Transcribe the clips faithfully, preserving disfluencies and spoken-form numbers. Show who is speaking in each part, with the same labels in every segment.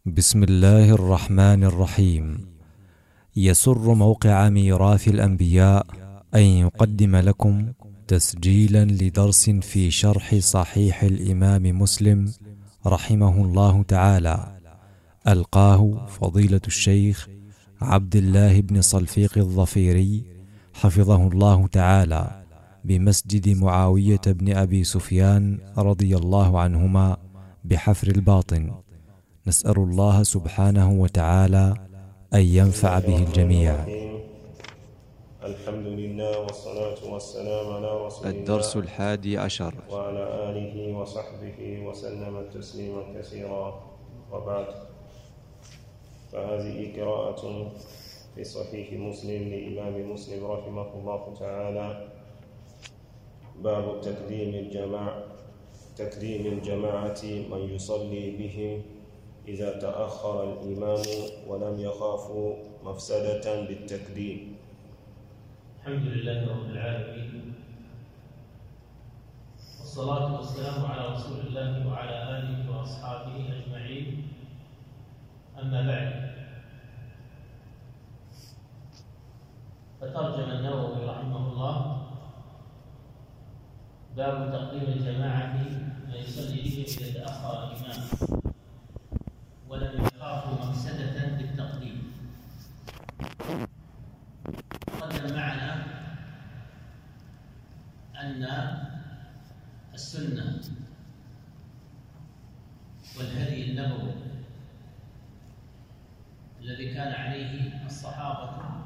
Speaker 1: بسم الله الرحمن الرحيم. يسر موقع ميراث الأنبياء أن يقدم لكم تسجيلا لدرس في شرح صحيح الإمام مسلم رحمه الله تعالى، ألقاه فضيلة الشيخ عبد الله بن صلفيق الظفيري حفظه الله تعالى بمسجد معاوية بن أبي سفيان رضي الله عنهما بحفر الباطن. نسأل الله سبحانه وتعالى أن ينفع به الجميع.
Speaker 2: الحمد لله والصلاة والسلام على رسول الله.
Speaker 1: الدرس الحادي عشر.
Speaker 2: وعلى آله وصحبه وسلم تسليما كثيرا، وبعد، فهذه قراءة في صحيح مسلم لإمام مسلم رحمه الله تعالى. باب تقديم الجماعة تقديم الجماعة من يصلي بهم إذا تأخر الإمام ولم يخافوا مفسدة بالتقديم.
Speaker 3: الحمد لله رب العالمين، والصلاة والسلام على رسول الله وعلى آله وأصحابه أجمعين. أما بعد، فترجم النووي رحمه الله باب تقديم الجماعة من يصلي بهم إذا تأخر الإمام ولم يخافوا مفسدة بالتقديم. قدم معنا أن السنة والهدي النبوي الذي كان عليه الصحابة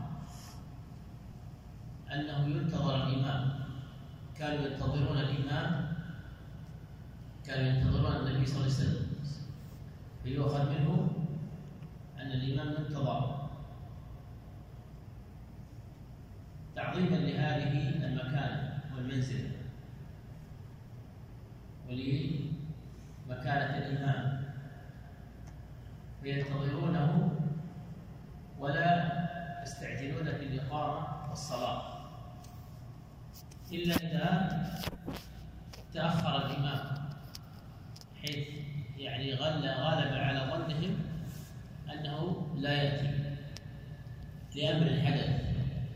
Speaker 3: أنه ينتظر الإمام، كانوا ينتظرون الإمام، كانوا ينتظرون النبي صلى الله عليه وسلم، فيؤخذ منه أن الإمام ينتظر تعظيما لهذه المكانة والمنزلة ولمكانة الإمام، فينتظرونه ولا يستعجلون في الإقامة والصلاة إلا إذا تأخر الإمام، حيث يعني غلب على ظنهم أنه لا يأتي لأمر حدث،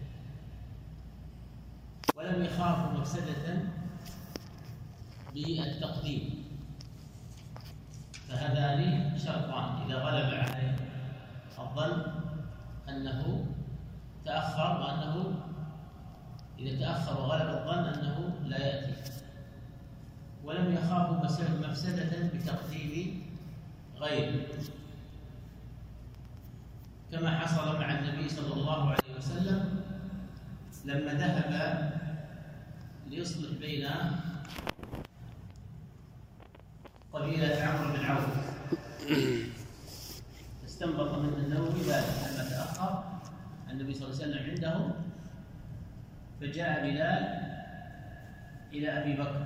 Speaker 3: ولم يخافوا مفسدة بالتقديم. فهذان شرطان: إذا غلب عليه الظن أنه تأخر، وأنه إذا تأخر وغلب الظن أنه لا يأتي، ولم يخافوا مفسدة بتقديم غيره، كما حصل مع النبي صلى الله عليه وسلم لما ذهب ليصلح بين قبيلة عمرو بن عوف، استنبط من النووي ذلك لما تأخر النبي صلى الله عليه وسلم عندهم، فجاء بلال إلى أبي بكر،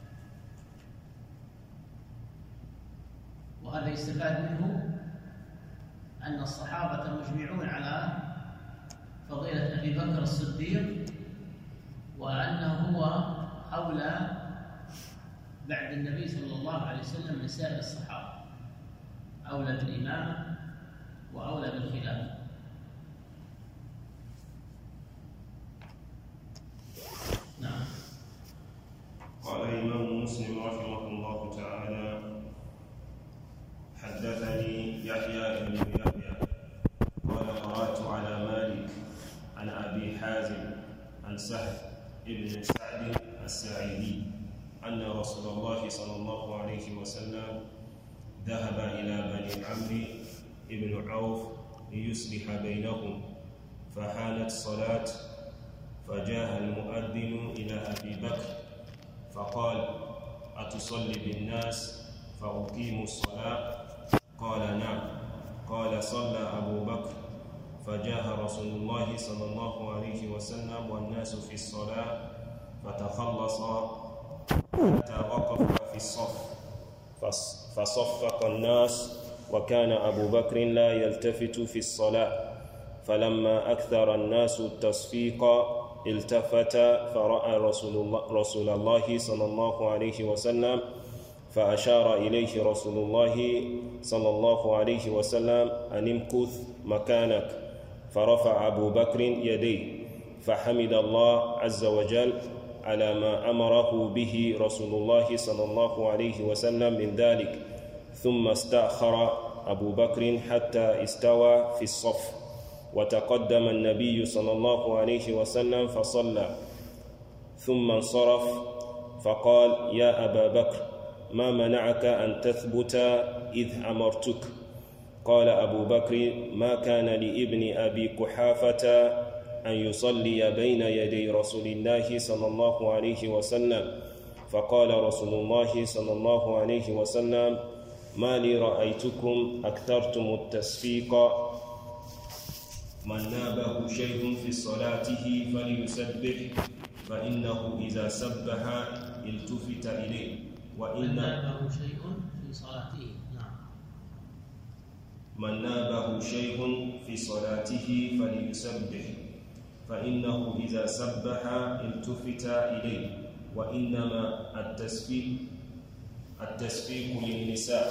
Speaker 3: وهذا يستفاد منه أن الصحابة مجمعون على فضيلة أبي بكر الصديق، وأنه هو أولى بعد النبي صلى الله عليه وسلم من سائر الصحابة، أولى بالإمامة وأولى بالخلافة. نعم.
Speaker 2: قال الإمام مسلم رحمه الله تعالى: حدثني يحيى بن يحيى قال قرأت على مالك عن أبي حازم عن سهل بن سعد الساعدي أن رسول الله صلى الله عليه وسلم ذهب إلى بني عمرو بن عوف ليصلح بينهم، فحانت الصلاة، فجاء المؤذن إلى أبي بكر فقال: أتصلي بالناس فأقيموا الصلاة؟ قال: نعم. قال: صلى أبو بكر، فجاء رسول الله صلى الله عليه وسلم والناس في الصلاة، فتخلص حتى وقف في الصف، فصفق الناس، وكان أبو بكر لا يلتفت في الصلاة، فلما أكثر الناس التصفيق التفت فرأى رسول الله, رسول الله صلى الله عليه وسلم فأشار إليه رسول الله صلى الله عليه وسلم أن امكث مكانك، فرفع أبو بكر يديه فحمد الله عز وجل على ما أمره به رسول الله صلى الله عليه وسلم من ذلك، ثم استأخر أبو بكر حتى استوى في الصف، وتقدم النبي صلى الله عليه وسلم فصلى، ثم انصرف فقال: يا أبا بكر، ما منعك أن تثبت إذ أمرتك؟ قال أبو بكر: ما كان لابن أبي قحافة أن يصلي بين يدي رسول الله صلى الله عليه وسلم. فقال رسول الله صلى الله عليه وسلم: ما لي رأيتكم أكثرتم التصفيق، من نابه شيء في صلاته فليسبح، فإنه إذا سبح التفت إليه، وإن
Speaker 3: نابه شيء في صلاته. نعم.
Speaker 2: من نابه شيء في صلاته فليسبح، فإنه إذا سبح التفت إليه، وإنما التسبيح التسبيح للنساء.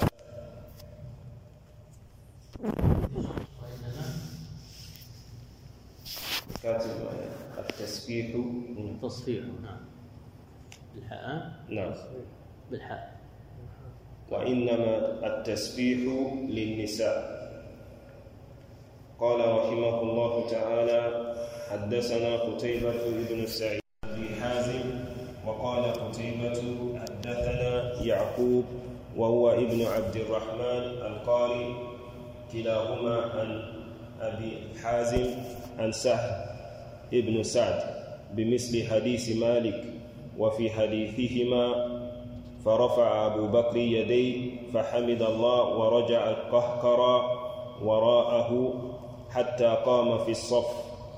Speaker 2: كاتب التسبيح
Speaker 3: تصفيح. نعم. بالحاء.
Speaker 2: نعم
Speaker 3: بالحاء.
Speaker 2: وإنما التسبيح للنساء. قال رحمه الله تعالى: حدثنا قتيبة بن سعيد بن حازم، وقال قتيبة حدثنا يعقوب وهو ابن عبد الرحمن القاري، كلاهما عن أبي حازم عن سهل ابن سعد بمثل حديث مالك، وفي حديثهما: فرفع أبو بكر يديه فحمد الله ورجع القهقر وراءه حتى قام في الصف.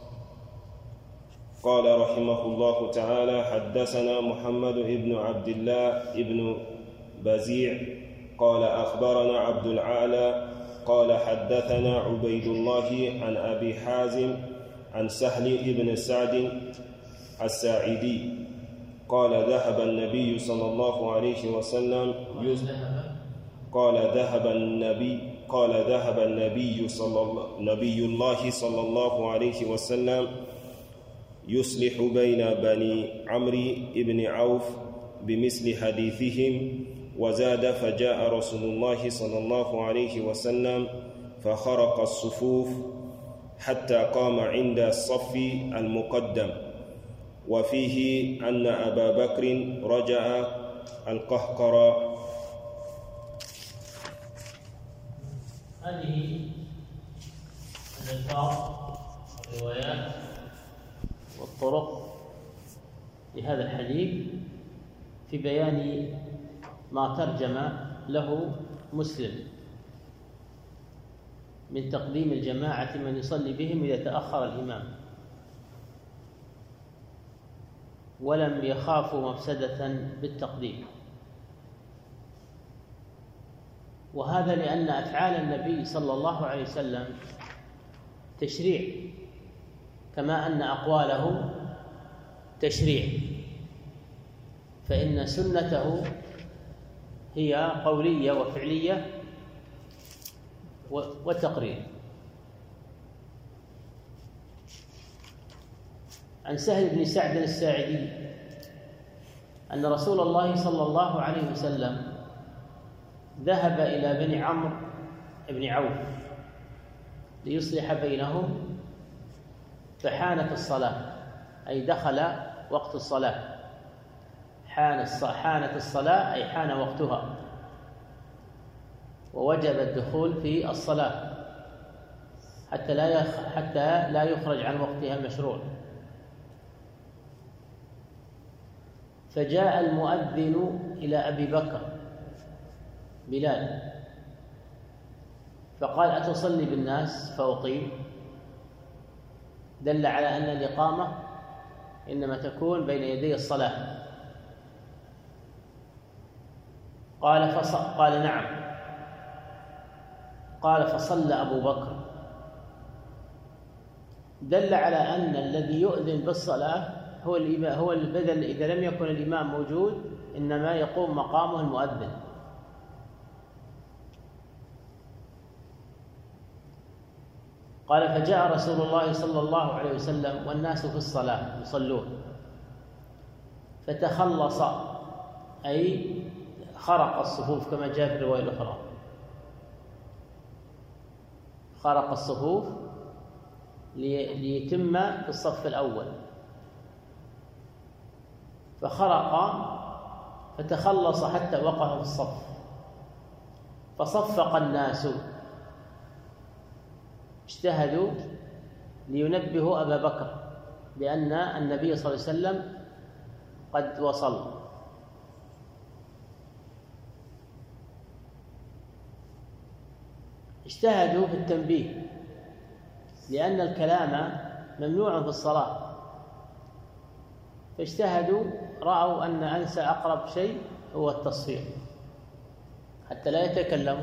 Speaker 2: قال رحمه الله تعالى: حدثنا محمد بن عبد الله بن بزيع قال أخبرنا عبد العالى قال حدثنا عبيد الله عن أبي حازم عن سهل بن سعد الساعدي قال: ذهب النبي صلى الله عليه وسلم قال ذهب النبي قال ذهب النبي صلى الله نبي الله صلى الله عليه وسلم يصلح بين بني عمرو بن عوف بمثل حديثهم، وزاد: فجاء رسول الله صلى الله عليه وسلم فخرق الصفوف حتى قام عند الصف المقدم، وفيه أن أبا بكر رجع القهقر.
Speaker 3: هذه الألفاظ والروايات والطرق لهذا الحديث في بيان ما ترجم له مسلم من تقديم الجماعة من يصلي بهم إذا تأخر الإمام، ولم يخافوا مفسدة بالتقديم. وهذا لأن أفعال النبي صلى الله عليه وسلم تشريع، كما أن أقواله تشريع، فإن سنته هي قولية وفعلية وتقرير. عن سهل بن سعد الساعدي أن رسول الله صلى الله عليه وسلم ذهب إلى بني عمرو بن عوف ليصلح بينهم، فحانت الصلاة، أي دخل وقت الصلاة. حانت الصلاة أي حان وقتها، ووجب الدخول في الصلاة حتى لا حتى لا يخرج عن وقتها المشروع. فجاء المؤذن إلى أبي بكر بلال فقال: أتصلي بالناس فأقيم؟ دل على أن الإقامة إنما تكون بين يدي الصلاة. قال فص... قال نعم. قال: فصلى أبو بكر. دل على أن الذي يؤذن بالصلاة هو الإمام، هو البدل. إذا لم يكن الإمام موجود إنما يقوم مقامه المؤذن، قال: فجاء رسول الله صلى الله عليه وسلم والناس في الصلاة يصلون، فتخلص أي خرق الصفوف كما جاء في الرواية الأخرى، خرق الصفوف ليتم في الصف الأول، فخرق فتخلص حتى وقف في الصف، فصفق الناس، اجتهدوا لينبهوا أبا بكر بأن النبي صلى الله عليه وسلم قد وصل. اجتهدوا في التنبيه لأن الكلام ممنوع في الصلاة، فاجتهدوا، رأوا أن أنسى أقرب شيء هو التصفيق حتى لا يتكلموا.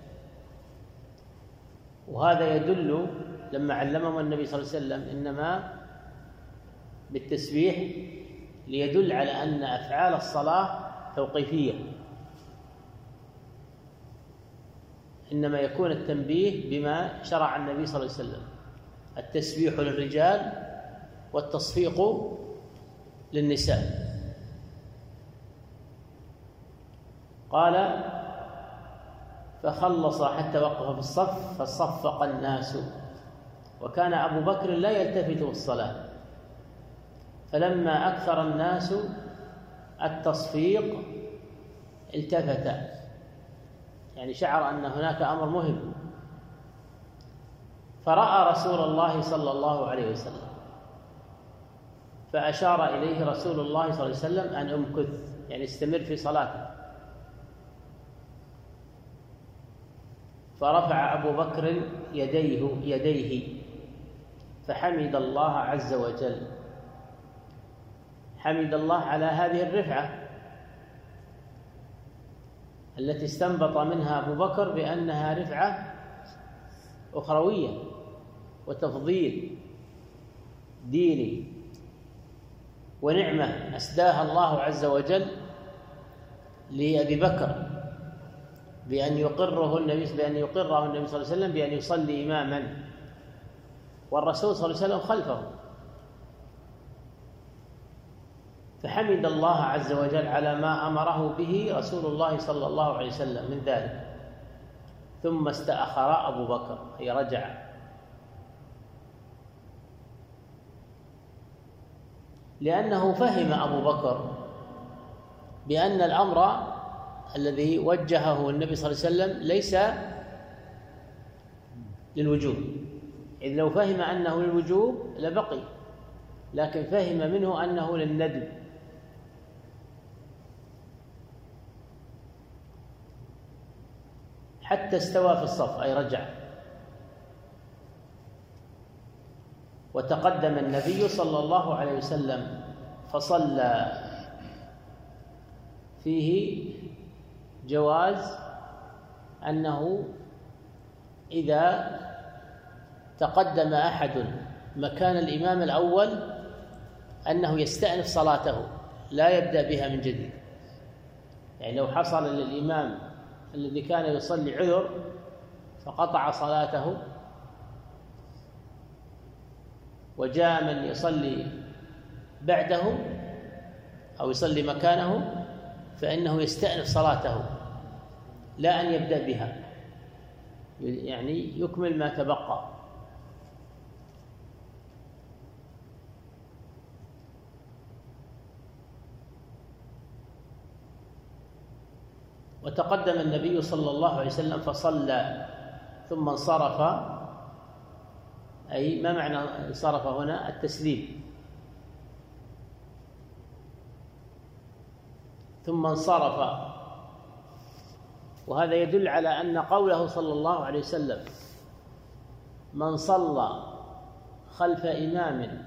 Speaker 3: وهذا يدل لما علمهم النبي صلى الله عليه وسلم إنما بالتسبيح ليدل على أن أفعال الصلاة توقيفية، إنما يكون التنبيه بما شرع النبي صلى الله عليه وسلم: التسبيح للرجال والتصفيق للنساء. قال: فخلص حتى وقف في الصف فصفق الناس، وكان أبو بكر لا يلتفت في الصلاة، فلما أكثر الناس التصفيق التفت، يعني شعر أن هناك أمر مهم، فرأى رسول الله صلى الله عليه وسلم، فأشار إليه رسول الله صلى الله عليه وسلم أن أمكث، يعني استمر في صلاته. فرفع أبو بكر يديه يديه فحمد الله عز وجل، حمد الله على هذه الرفعة التي استنبط منها أبو بكر بأنها رفعة أخروية وتفضيل ديني ونعمة أسداها الله عز وجل لأبي بكر بأن يقره النبي بأن يقره النبي صلى الله عليه وسلم بأن يصلي إماما، والرسول صلى الله عليه وسلم خلفه. فحمد الله عز وجل على ما أمره به رسول الله صلى الله عليه وسلم من ذلك، ثم استأخر أبو بكر أي رجع، لأنه فهم أبو بكر بأن الأمر الذي وجهه النبي صلى الله عليه وسلم ليس للوجوب، إذ لو فهم أنه للوجوب لبقي، لكن فهم منه أنه للندب. حتى استوى في الصف أي رجع، وتقدم النبي صلى الله عليه وسلم فصلى فيه جواز أنه إذا تقدم أحد مكان الإمام الأول أنه يستأنف صلاته لا يبدأ بها من جديد. يعني لو حصل للإمام الذي كان يصلي عذر فقطع صلاته وجاء من يصلي بعده أو يصلي مكانه فإنه يستأنف صلاته لا أن يبدأ بها، يعني يكمل ما تبقى. وتقدم النبي صلى الله عليه وسلم فصلى ثم انصرف، أي ما معنى انصرف هنا؟ التسليم. ثم انصرف، وهذا يدل على أن قوله صلى الله عليه وسلم: من صلى خلف إمام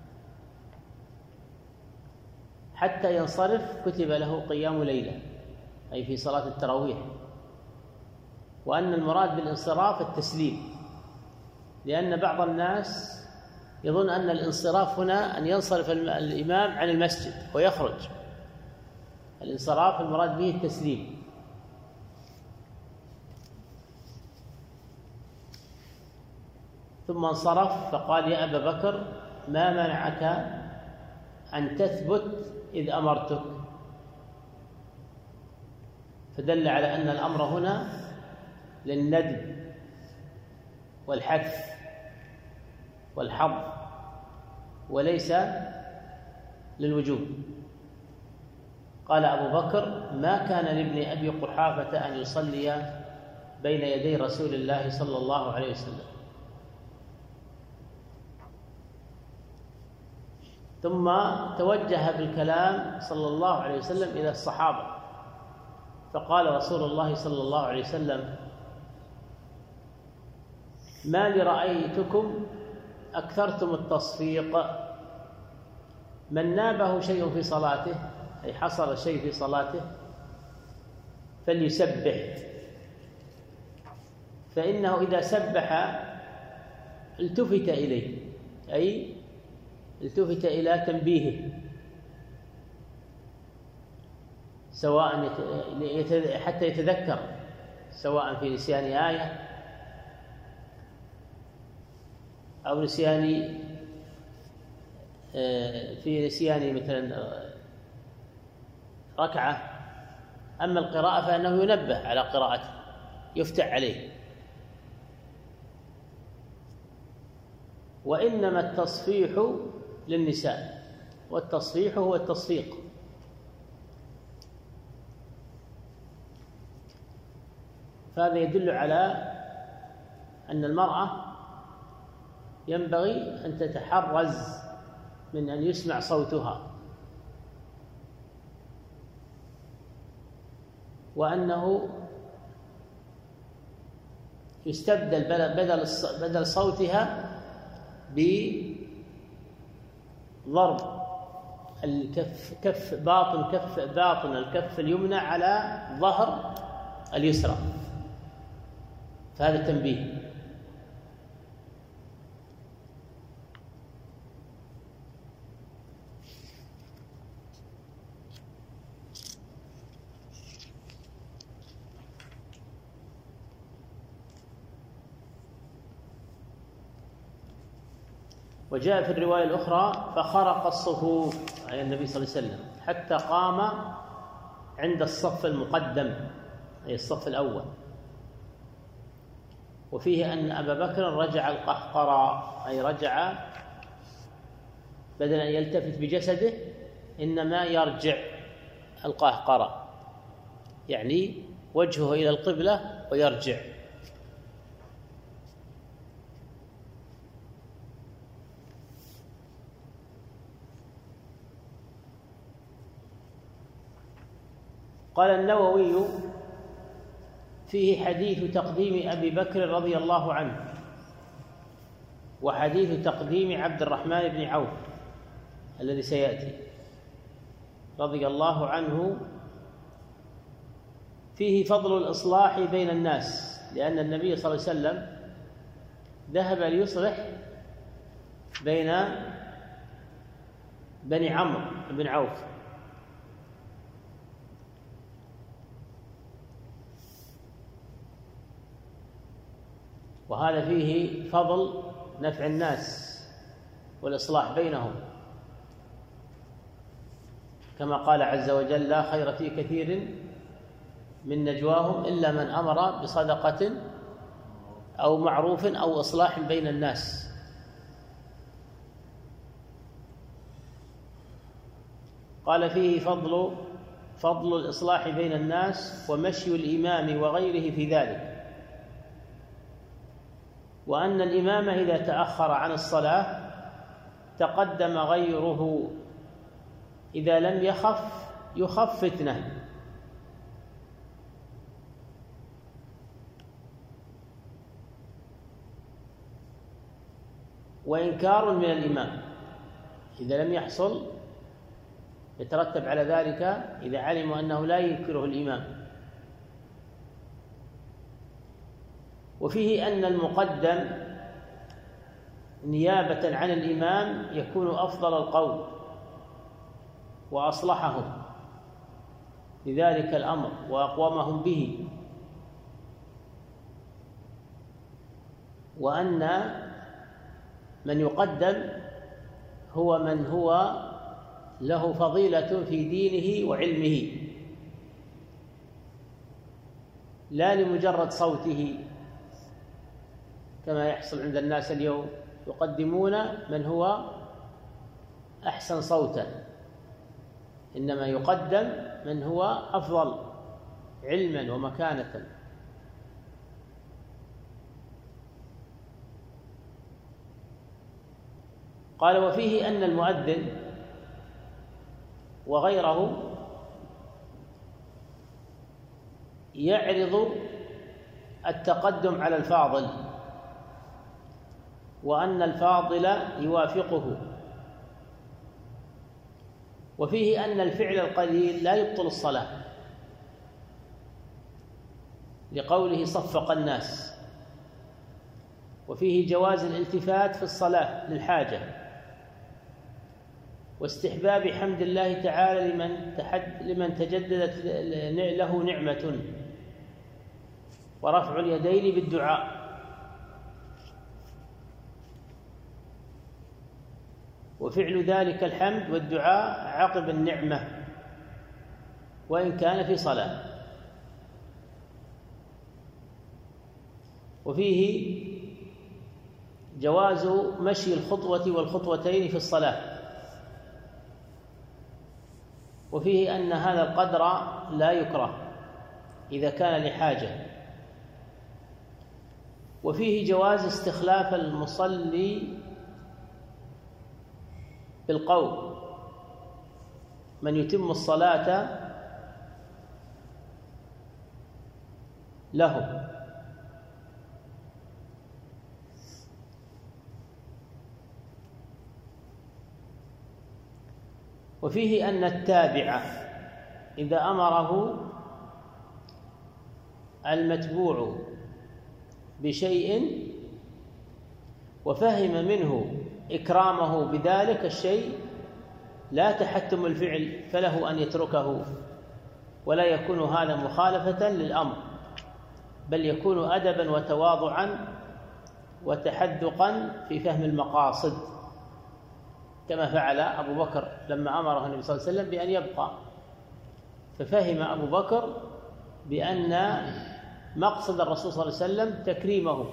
Speaker 3: حتى ينصرف كتب له قيام ليلة، أي في صلاة التراويح، وأن المراد بالانصراف التسليم، لأن بعض الناس يظن أن الانصراف هنا أن ينصرف الإمام عن المسجد ويخرج. الانصراف المراد به التسليم. ثم انصرف فقال: يا أبا بكر، ما منعك أن تثبت إذ أمرتك؟ فدل على أن الأمر هنا للندب والحث والحظ وليس للوجوب. قال أبو بكر: ما كان لابن أبي قحافة أن يصلي بين يدي رسول الله صلى الله عليه وسلم. ثم توجه بالكلام صلى الله عليه وسلم إلى الصحابة، فقال رسول الله صلى الله عليه وسلم: ما لي رأيتكم أكثرتم التصفيق، من نابه شيء في صلاته، أي حصل شيء في صلاته، فليسبح، فإنه إذا سبح التفت إليه، أي التفت إلى تنبيهه، سواء حتى يتذكر، سواء في نسيان آية أو نسيان في نسيان مثلا ركعة. أما القراءة فإنه ينبه على قراءته، يفتح عليه. وإنما التصفيح للنساء، والتصفيح هو التصفيق. فهذا يدل على أن المرأة ينبغي أن تتحرز من أن يسمع صوتها، وأنه يستبدل بدل بدل صوتها بضرب الكف كف باطن كف باطن الكف اليمنى على ظهر اليسرى، فهذا تنبيه. وجاء في الرواية الأخرى: فخرق الصفوف، أي النبي صلى الله عليه وسلم، حتى قام عند الصف المقدم، أي الصف الأول. وفيه أن أبا بكر رجع القهقرى، أي رجع بدل أن يلتفت بجسده إنما يرجع القهقرى، يعني وجهه إلى القبلة ويرجع. قال النووي: فيه حديث تقديم أبي بكر رضي الله عنه، وحديث تقديم عبد الرحمن بن عوف الذي سيأتي رضي الله عنه. فيه فضل الإصلاح بين الناس، لأن النبي صلى الله عليه وسلم ذهب ليصلح بين بني عمرو بن عوف، وهذا فيه فضل نفع الناس والإصلاح بينهم، كما قال عز وجل: لا خير في كثير من نجواهم إلا من أمر بصدقة أو معروف أو إصلاح بين الناس. قال فيه فضل فضل الإصلاح بين الناس ومشي الإمام وغيره في ذلك، وأن الإمام إذا تأخر عن الصلاة تقدم غيره إذا لم يخف يخف فتنة، وإنكار من الإمام إذا لم يحصل يترتب على ذلك إذا علموا أنه لا ينكره الإمام. وفيه أن المقدم نيابة عن الإمام يكون أفضل القول وأصلحهم لذلك الأمر وأقومهم به، وأن من يقدم هو من هو له فضيلة في دينه وعلمه، لا لمجرد صوته كما يحصل عند الناس اليوم، يقدمون من هو أحسن صوتا، إنما يقدم من هو أفضل علما ومكانة. قال: وفيه أن المؤذن وغيره يعرض التقدم على الفاضل، وأن الفاضل يوافقه. وفيه أن الفعل القليل لا يبطل الصلاة، لقوله صفق الناس. وفيه جواز الالتفات في الصلاة للحاجة، واستحباب حمد الله تعالى لمن تحد لمن تجددت له نعمة، ورفع اليدين بالدعاء. وفعل ذلك الحمد والدعاء عقب النعمة وإن كان في صلاة. وفيه جواز مشي الخطوة والخطوتين في الصلاة. وفيه أن هذا القدر لا يكره إذا كان لحاجة. وفيه جواز استخلاف المصلي بالقول، من يتم الصلاة له. وفيه أن التابع إذا أمره المتبوع بشيء وفهم منه إكرامه بذلك الشيء لا تحتم الفعل، فله أن يتركه، ولا يكون هذا مخالفة للأمر، بل يكون أدبا وتواضعا وتحدقا في فهم المقاصد، كما فعل أبو بكر لما أمره النبي صلى الله عليه وسلم بأن يبقى، ففهم أبو بكر بأن مقصد الرسول صلى الله عليه وسلم تكريمه.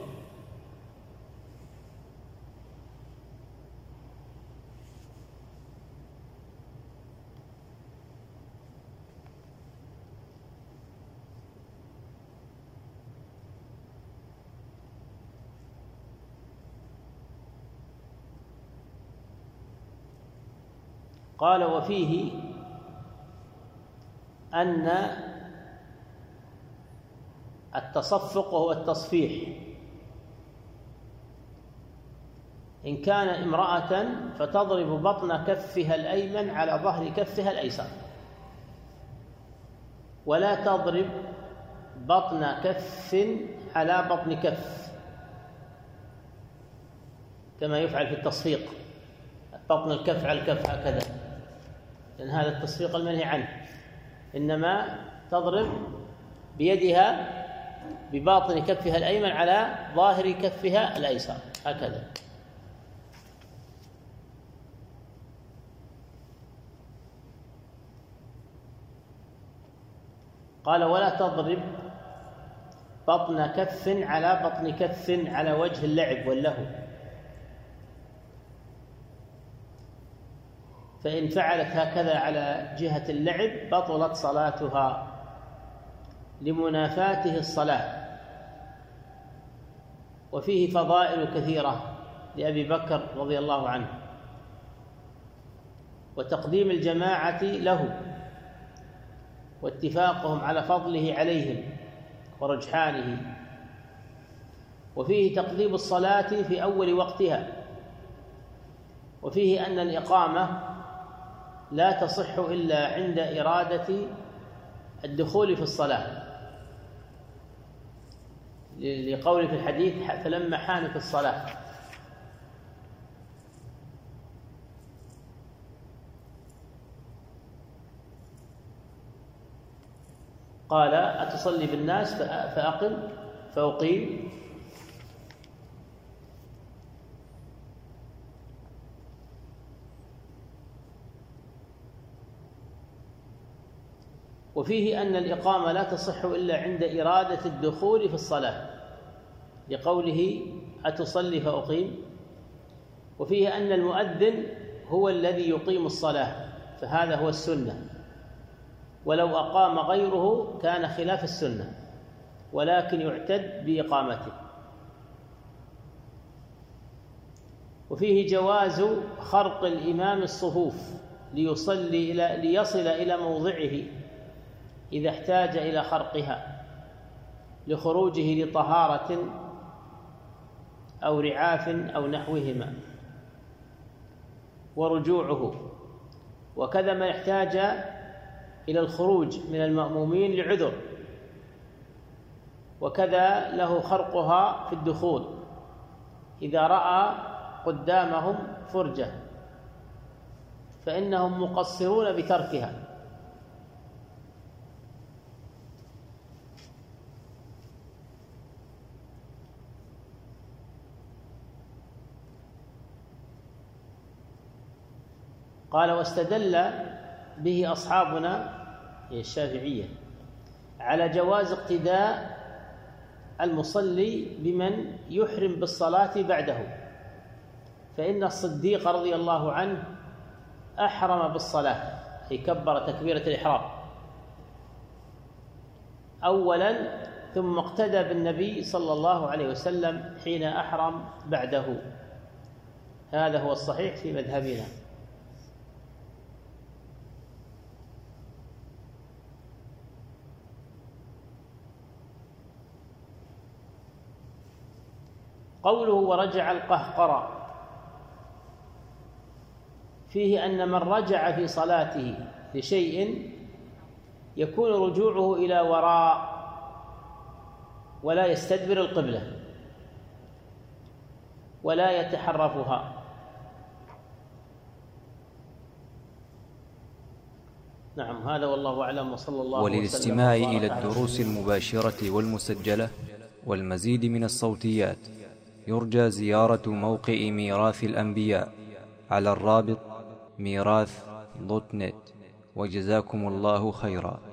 Speaker 3: قال: وفيه أن التصفق هو التصفيح، إن كان امرأة فتضرب بطن كفها الأيمن على ظهر كفها الأيسر، ولا تضرب بطن كف على بطن كف كما يفعل في التصفيق، بطن الكف على الكف هكذا، لأن هذا التصفيق المنهي عنه، إنما تضرب بيدها بباطن كفها الأيمن على ظاهر كفها الأيسر هكذا. قال: ولا تضرب بطن كف على بطن كف على وجه اللعب واللهو، فإن فعلت هكذا على جهة اللعب بطلت صلاتها لمنافاته الصلاة. وفيه فضائل كثيرة لأبي بكر رضي الله عنه، وتقديم الجماعة له، واتفاقهم على فضله عليهم ورجحانه. وفيه تقديم الصلاة في أول وقتها. وفيه أن الإقامة لا تصح إلا عند إرادة الدخول في الصلاة، لقول في الحديث: فلما حانت الصلاة. قال: أتصلي بالناس فأقم فأقيم. وفيه أن الإقامة لا تصح إلا عند إرادة الدخول في الصلاة لقوله أتصلي فأقيم. وفيه أن المؤذن هو الذي يقيم الصلاة فهذا هو السنة، ولو أقام غيره كان خلاف السنة، ولكن يعتد بإقامته. وفيه جواز خرق الإمام الصفوف ليصلي إلى ليصل إلى موضعه إذا احتاج إلى خرقها لخروجه لطهارة أو رعاف أو نحوهما ورجوعه، وكذا ما يحتاج إلى الخروج من المأمومين لعذر، وكذا له خرقها في الدخول إذا رأى قدامهم فرجة فإنهم مقصرون بتركها. قال واستدل به أصحابنا الشافعية على جواز اقتداء المصلي بمن يحرم بالصلاة بعده، فإن الصديق رضي الله عنه أحرم بالصلاة أي كبر تكبيرة الإحرام أولا ثم اقتدى بالنبي صلى الله عليه وسلم حين أحرم بعده. هذا هو الصحيح في مذهبنا. قوله ورجع القهقرى فيه أن من رجع في صلاته لشيء يكون رجوعه إلى وراء ولا يستدبر القبلة ولا يتحرفها. نعم هذا والله أعلم وصلى الله وسلم.
Speaker 1: وللاستماع إلى الدروس المباشرة والمسجلة والمزيد من الصوتيات يرجى زيارة موقع ميراث الأنبياء على الرابط ميراث دوت نت. وجزاكم الله خيرا.